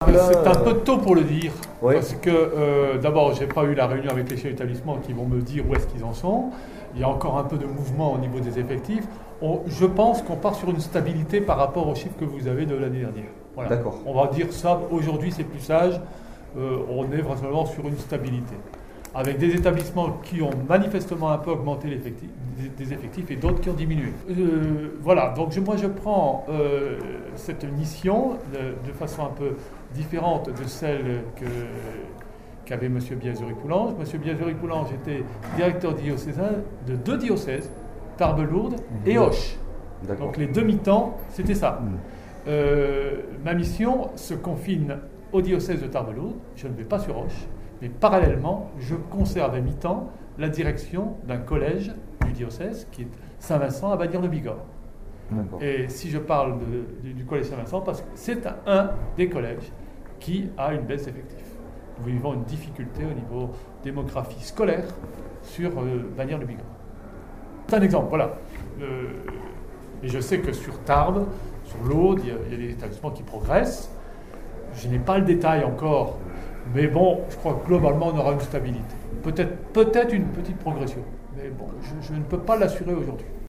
là. C'est un peu tôt pour le dire, Oui. parce que d'abord, j'ai pas eu la réunion avec les chefs d'établissement qui vont me dire où est-ce qu'ils en sont. Il y a encore un peu de mouvement au niveau des effectifs. Je pense qu'on part sur une stabilité par rapport aux chiffres que vous avez de l'année dernière. Voilà. D'accord. On va dire ça, aujourd'hui c'est plus sage, on est vraisemblablement sur une stabilité. Avec des établissements qui ont manifestement un peu augmenté des effectifs et d'autres qui ont diminué. Voilà, donc moi je prends cette mission de façon un peu différente de celle qu'avait M. Biazuri-Poulange. M. Biazuri-Poulange était directeur diocésain de 2 diocèses, Tarbes-Lourdes et Auch. Donc les demi-temps, c'était ça. Ma mission se confine au diocèse de Tarbes-Lourdes. Je ne vais pas sur Auch, mais parallèlement, je conserve à mi-temps la direction d'un collège du diocèse qui est Saint-Vincent à Bagnères-le-Bigorre. Et si je parle du collège Saint-Vincent, parce que c'est un des collèges qui a une baisse d'effectifs. Nous vivons une difficulté au niveau démographie scolaire sur Bagnères-le-Bigorre. C'est un exemple, voilà. Et je sais que sur Tarbes, sur l'Aude, il y a des établissements qui progressent. Je n'ai pas le détail encore, mais bon, je crois que globalement, on aura une stabilité. Peut-être une petite progression, mais bon, je ne peux pas l'assurer aujourd'hui.